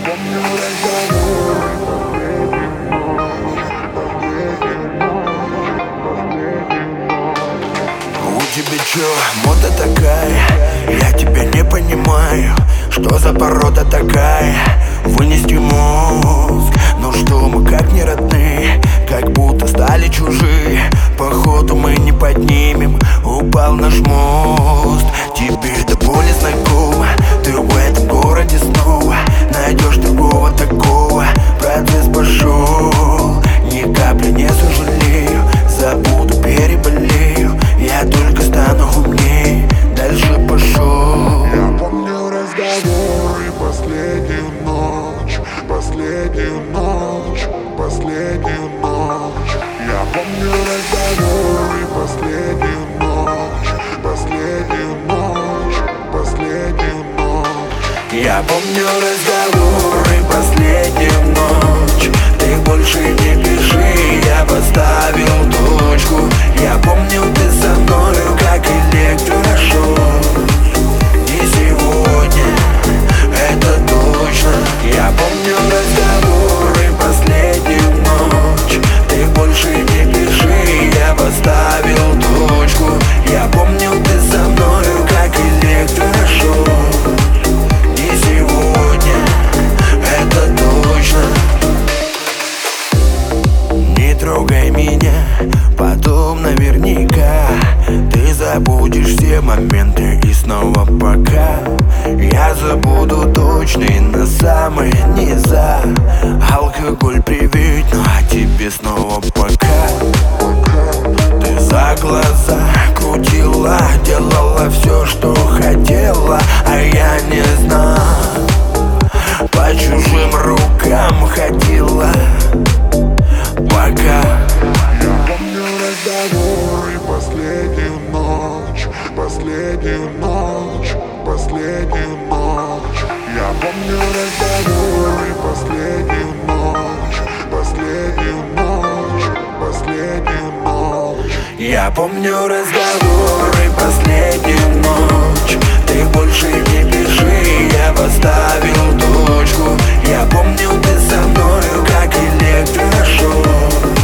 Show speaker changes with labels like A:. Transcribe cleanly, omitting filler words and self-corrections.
A: помню разговоры
B: У тебя чё, мода такая? Я тебя не понимаю. Что за порода такая? Вынести мозг. Ну что, мы как не родные, как будто стали чужие. Походу мы не поднимем, упал наш мост. Тебе до боли знакомо, ты в этом городе снова найдешь другого такого. Процесс пошел, ни капли не сожалею. Забуду, переболею, я только стану умнее. Дальше пошел.
A: Я помню разговоры, последнюю ночь, последнюю ночь, последнюю ночь. Я помню разговоры, последнюю ночь, последнюю ночь, последнюю ночь.
B: Я помню разговоры, последнюю ночь. Ты больше не пиши, я поставил точку. Я помню, ты со мною как электрошок. Не сегодня, это точно. Я помню разговоры, последнюю ночь. Ты больше не пиши, я поставил точку. Я помню, ты со мною как электрошок. Не сегодня, это точно. Не трогай меня, потом наверняка ты забудешь все моменты и снова пока. Я забуду точно и на самые низа. Алкоголь привить, ну а тебе снова пока. Ты за глаза крутила, делала все, что хотела, а я не знал. По чужим рукам ходила, пока.
A: Я помню разговоры, последнюю ночь, последнюю ночь, последнюю ночь. Я помню разговоры, последнюю ночь, последнюю ночь, последнюю ночь.
B: Я помню разговоры, последнюю ночь. Ты больше не пиши, я поставил точку. Я помню, ты со мною как электрошок.